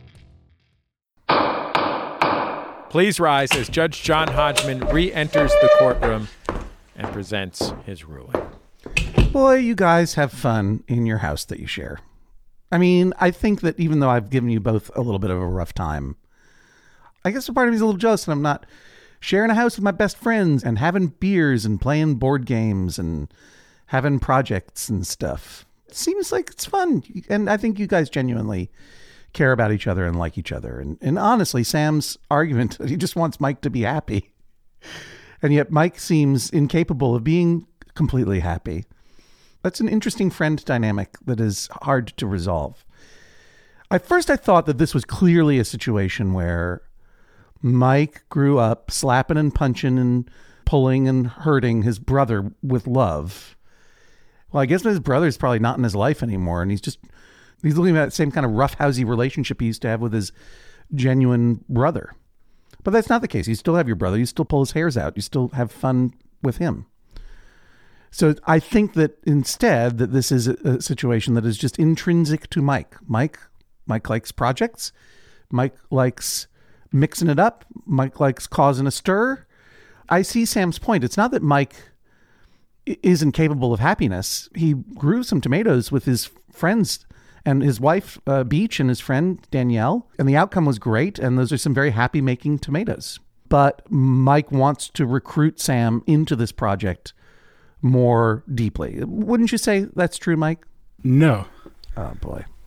S1: Please rise as Judge John Hodgman re-enters the courtroom and presents his ruling.
S2: Boy, you guys have fun in your house that you share. I mean, I think that even though I've given you both a little bit of a rough time, I guess a part of me is a little jealous that I'm not sharing a house with my best friends and having beers and playing board games and having projects and stuff. It seems like it's fun. And I think you guys genuinely care about each other and like each other. And honestly, Sam's argument, he just wants Mike to be happy. And yet Mike seems incapable of being completely happy. That's an interesting friend dynamic that is hard to resolve. At first, I thought that this was clearly a situation where Mike grew up slapping and punching and pulling and hurting his brother with love. Well, I guess his brother's probably not in his life anymore, and he's looking at that same kind of roughhousey relationship he used to have with his genuine brother. But that's not the case. You still have your brother. You still pull his hairs out. You still have fun with him. So I think that instead that this is a situation that is just intrinsic to Mike. Mike likes projects. Mike likes mixing it up. Mike likes causing a stir. I see Sam's point. It's not that Mike isn't capable of happiness. He grew some tomatoes with his friends and his wife, Beach, and his friend, Danielle. And the outcome was great. And those are some very happy-making tomatoes. But Mike wants to recruit Sam into this project more deeply. Wouldn't you say that's true, Mike?
S4: No.
S2: Oh, boy.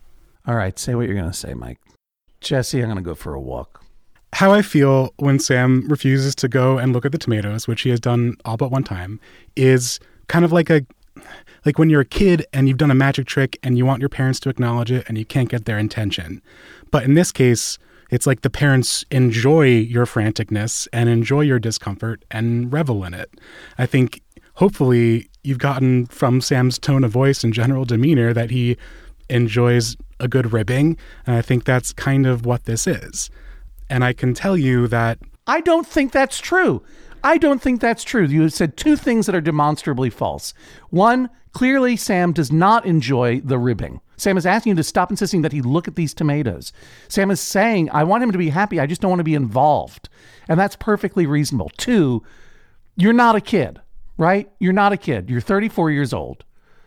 S2: All right, say what you're going to say, Mike. Jesse, I'm going to go for a walk.
S4: How I feel when Sam refuses to go and look at the tomatoes, which he has done all but one time, is kind of like when you're a kid and you've done a magic trick and you want your parents to acknowledge it and you can't get their intention. But in this case, it's like the parents enjoy your franticness and enjoy your discomfort and revel in it. I think hopefully you've gotten from Sam's tone of voice and general demeanor that he enjoys a good ribbing. And I think that's kind of what this is. And I can tell you that
S2: I don't think that's true. I don't think that's true. You said two things that are demonstrably false. One, clearly Sam does not enjoy the ribbing. Sam is asking you to stop insisting that he look at these tomatoes. Sam is saying, I want him to be happy. I just don't want to be involved. And that's perfectly reasonable. Two, you're not a kid, right? You're not a kid. You're 34 years old.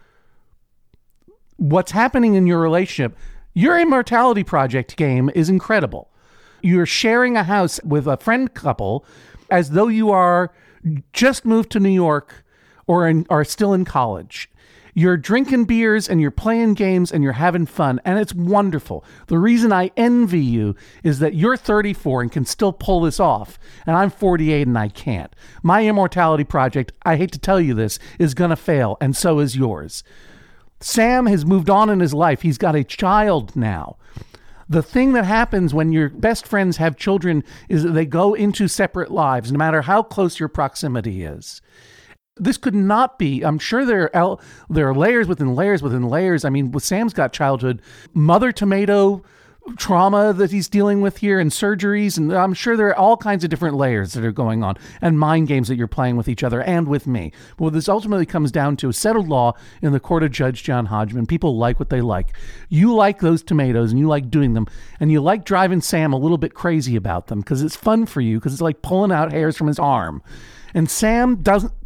S2: What's happening in your relationship, your immortality project game is incredible. You're sharing a house with a friend couple as though you are just moved to New York or are still in college. You're drinking beers and you're playing games and you're having fun, and it's wonderful. The reason I envy you is that you're 34 and can still pull this off, and I'm 48 and I can't. My immortality project, I hate to tell you this, is going to fail, and so is yours. Sam has moved on in his life. He's got a child now. The thing that happens when your best friends have children is that they go into separate lives, no matter how close your proximity is. This could not be. I'm sure there are layers within layers within layers. I mean, Sam's got childhood mother tomato trauma that he's dealing with here and surgeries, and I'm sure there are all kinds of different layers that are going on and mind games that you're playing with each other and with me. But what this ultimately comes down to is settled law in the court of Judge John Hodgman. People like what they like. You like those tomatoes and you like doing them, and you like driving Sam a little bit crazy about them because it's fun for you, because it's like pulling out hairs from his arm. And Sam,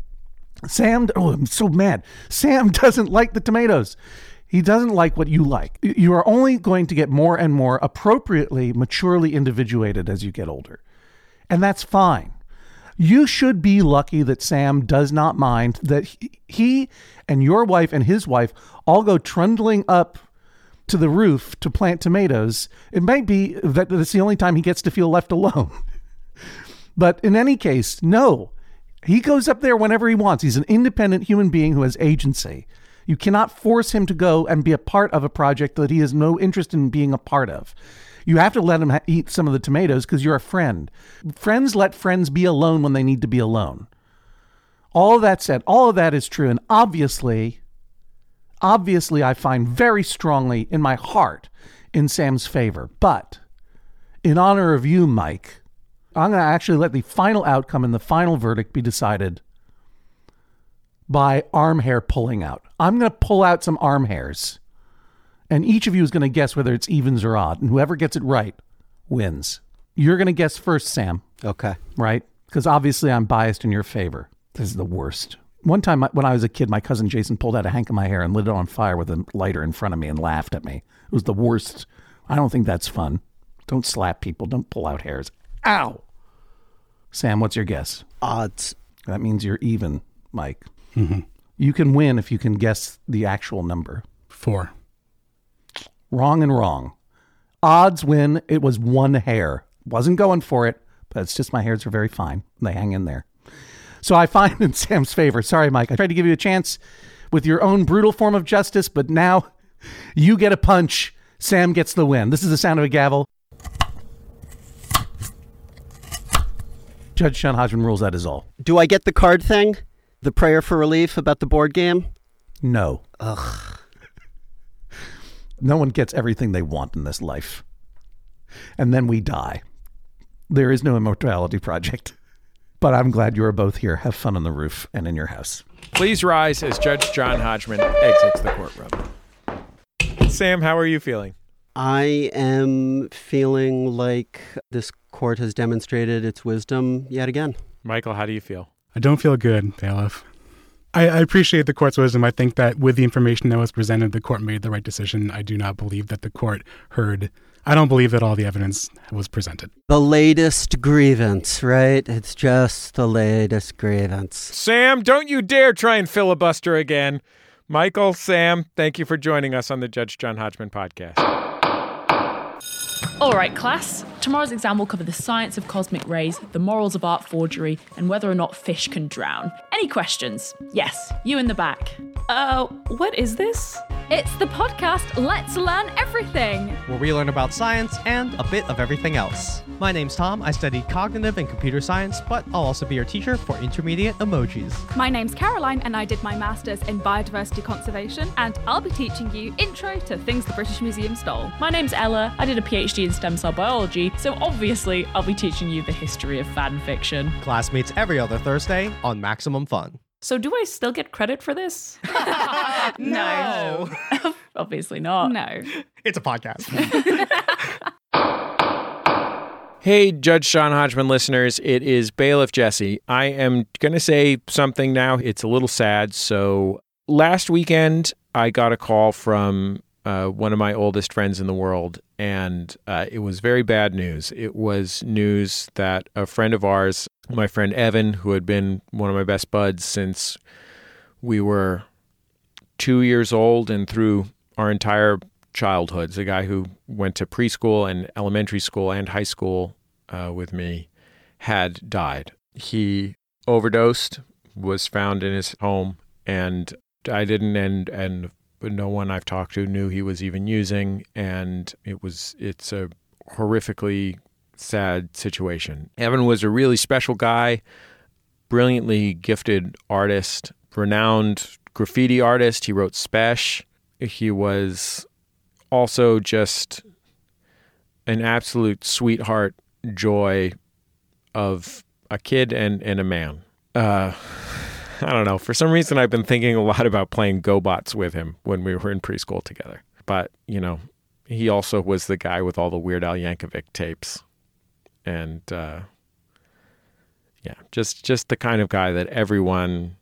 S2: I'm so mad. Sam doesn't like the tomatoes. He doesn't like what you like. You are only going to get more and more appropriately, maturely individuated as you get older. And that's fine. You should be lucky that Sam does not mind that he and your wife and his wife all go trundling up to the roof to plant tomatoes. It might be that it's the only time he gets to feel left alone. But in any case, no. He goes up there whenever he wants. He's an independent human being who has agency. You cannot force him to go and be a part of a project that he has no interest in being a part of. You have to let him eat some of the tomatoes because you're a friend. Friends let friends be alone when they need to be alone. All of that said, all of that is true. And obviously, I find very strongly in my heart in Sam's favor. But in honor of you, Mike, I'm going to actually let the final outcome and the final verdict be decided by arm hair pulling out. I'm going to pull out some arm hairs, and each of you is going to guess whether it's evens or odd, and whoever gets it right wins. You're going to guess first, Sam.
S3: Okay.
S2: Right? Because obviously I'm biased in your favor. This is the worst. One time when I was a kid, my cousin Jason pulled out a hank of my hair and lit it on fire with a lighter in front of me and laughed at me. It was the worst. I don't think that's fun. Don't slap people. Don't pull out hairs. Ow! Sam, what's your guess?
S3: Odds.
S2: That means you're even, Mike.
S4: Mm-hmm.
S2: You can win if you can guess the actual number.
S4: 4.
S2: Wrong and wrong. Odds win. It was 1 hair. Wasn't going for it, but it's just my hairs are very fine. They hang in there. So I find in Sam's favor. Sorry, Mike. I tried to give you a chance with your own brutal form of justice, but now you get a punch. Sam gets the win. This is the sound of a gavel. Judge John Hodgman rules that is all.
S3: Do I get the card thing? The prayer for relief about the board game?
S2: No.
S3: Ugh.
S2: No one gets everything they want in this life. And then we die. There is no immortality project. But I'm glad you are both here. Have fun on the roof and in your house.
S1: Please rise as Judge John Hodgman exits the courtroom. Sam, how are you feeling?
S3: I am feeling like this court has demonstrated its wisdom yet again.
S1: Michael, how do you feel?
S4: I don't feel good, bailiff. I appreciate the court's wisdom. I think that with the information that was presented, the court made the right decision. I do not believe that the court I don't believe that all the evidence was presented.
S3: The latest grievance, right? It's just the latest grievance.
S1: Sam, don't you dare try and filibuster again. Michael, Sam, thank you for joining us on the Judge John Hodgman podcast.
S8: All right, class. Tomorrow's exam will cover the science of cosmic rays, the morals of art forgery, and whether or not fish can drown. Any questions? Yes, you in the back.
S9: What is this?
S10: It's the podcast Let's Learn Everything,
S11: where we learn about science and a bit of everything else. My name's Tom. I study cognitive and computer science, but I'll also be your teacher for intermediate emojis.
S10: My name's Caroline, and I did my master's in biodiversity conservation, and I'll be teaching you intro to things the British Museum stole.
S8: My name's Ella. I did a PhD in stem cell biology, so obviously I'll be teaching you the history of fan fiction.
S11: Class meets every other Thursday on Maximum Fun.
S9: So do I still get credit for this?
S8: No. Obviously not.
S10: No.
S11: It's a podcast.
S1: Hey, Judge John Hodgman listeners, it is Bailiff Jesse. I am going to say something now. It's a little sad. So last weekend, I got a call from one of my oldest friends in the world, and it was very bad news. It was news that a friend of ours, my friend Evan, who had been one of my best buds since we were 2 years old and through our entire childhoods, a guy who went to preschool and elementary school and high school with me, had died. He overdosed, was found in his home, and I didn't, and no one I've talked to knew he was even using, and it's a horrifically sad situation. Evan was a really special guy, brilliantly gifted artist, renowned graffiti artist. He wrote Spesh. He was also just an absolute sweetheart, joy of a kid and a man. I don't know. For some reason, I've been thinking a lot about playing GoBots with him when we were in preschool together. But, he also was the guy with all the Weird Al Yankovic tapes. And, just the kind of guy that everyone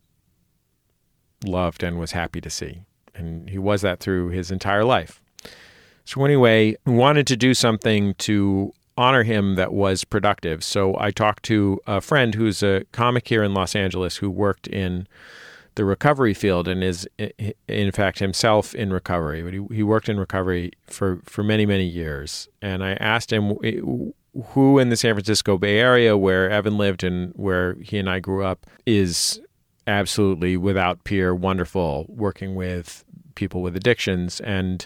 S1: loved and was happy to see. And he was that through his entire life. So anyway, we wanted to do something to honor him that was productive. So I talked to a friend who's a comic here in Los Angeles who worked in the recovery field and is, in fact, himself in recovery. But he worked in recovery for many, many years. And I asked him who in the San Francisco Bay Area, where Evan lived and where he and I grew up, is absolutely without peer wonderful working with people with addictions. And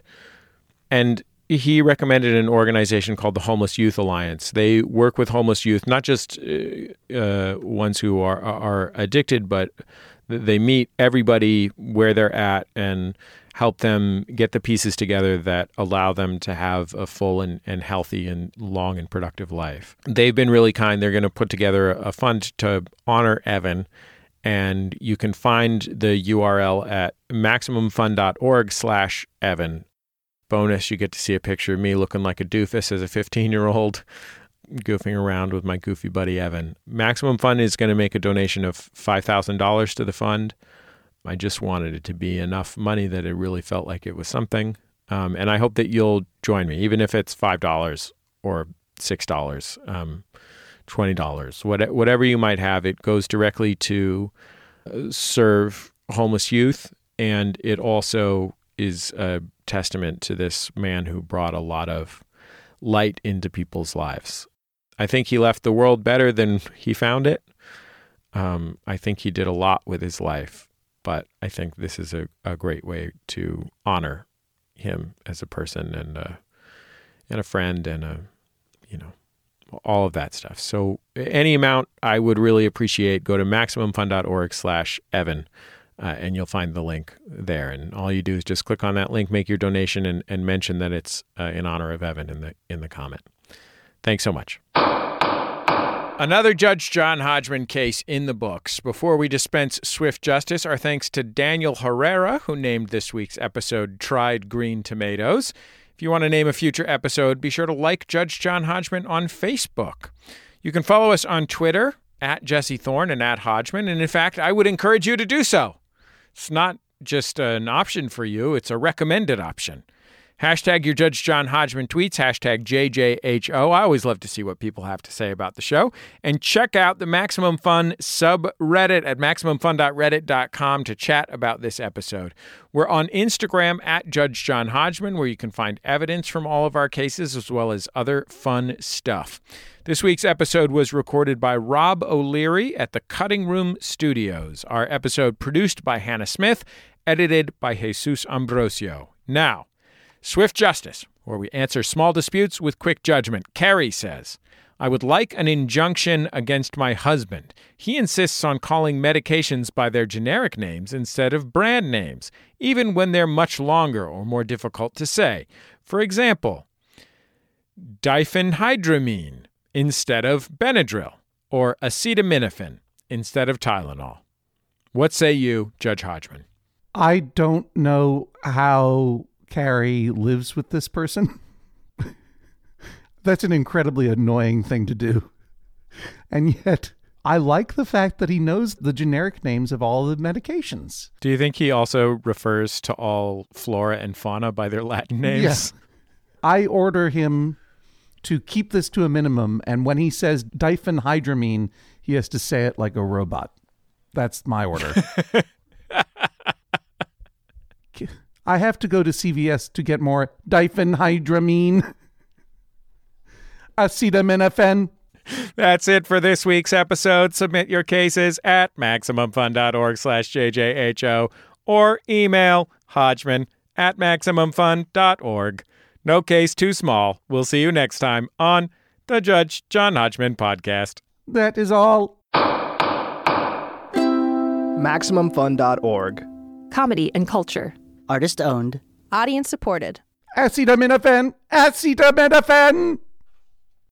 S1: he recommended an organization called the Homeless Youth Alliance. They work with homeless youth, not just ones who are addicted, but they meet everybody where they're at and help them get the pieces together that allow them to have a full and healthy and long and productive life. They've been really kind. They're going to put together a fund to honor Evan, and you can find the URL at maximumfund.org/Evan. Bonus, you get to see a picture of me looking like a doofus as a 15-year-old, goofing around with my goofy buddy Evan. Maximum Fund is going to make a donation of $5,000 to the fund. I just wanted it to be enough money that it really felt like it was something. And I hope that you'll join me, even if it's $5 or $6, $20, whatever you might have. It goes directly to serve homeless youth, and it also is a testament to this man who brought a lot of light into people's lives. I think he left the world better than he found it. I think he did a lot with his life, but I think this is a great way to honor him as a person and a friend and all of that stuff. So any amount I would really appreciate. Go to maximumfund.org/Evan. And you'll find the link there. And all you do is just click on that link, make your donation, and mention that it's in honor of Evan in the comment. Thanks so much. Another Judge John Hodgman case in the books. Before we dispense swift justice, our thanks to Daniel Herrera, who named this week's episode Tried Green Tomatoes. If you want to name a future episode, be sure to like Judge John Hodgman on Facebook. You can follow us on Twitter, at Jesse Thorne and at Hodgman. And in fact, I would encourage you to do so. It's not just an option for you, it's a recommended option. Hashtag your Judge John Hodgman tweets, hashtag JJHO. I always love to see what people have to say about the show. And check out the Maximum Fun subreddit at MaximumFun.reddit.com to chat about this episode. We're on Instagram at Judge John Hodgman, where you can find evidence from all of our cases as well as other fun stuff. This week's episode was recorded by Rob O'Leary at the Cutting Room Studios. Our episode produced by Hannah Smith, edited by Jesus Ambrosio. Now, Swift Justice, where we answer small disputes with quick judgment. Carrie says, I would like an injunction against my husband. He insists on calling medications by their generic names instead of brand names, even when they're much longer or more difficult to say. For example, diphenhydramine instead of Benadryl, or acetaminophen instead of Tylenol. What say you, Judge Hodgman?
S2: I don't know how Carrie lives with this person. That's an incredibly annoying thing to do. And yet, I like the fact that he knows the generic names of all the medications.
S1: Do you think he also refers to all flora and fauna by their Latin names?
S2: Yes. I order him to keep this to a minimum, and when he says diphenhydramine, he has to say it like a robot. That's my order. I have to go to CVS to get more diphenhydramine. Acetaminophen.
S1: That's it for this week's episode. Submit your cases at MaximumFun.org/JJHO or email Hodgman@MaximumFun.org. No case too small. We'll see you next time on the Judge John Hodgman Podcast.
S2: That is all.
S12: MaximumFun.org.
S13: Comedy and culture.
S3: Artist owned.
S13: Audience supported.
S2: Acetaminophen. Acetaminophen.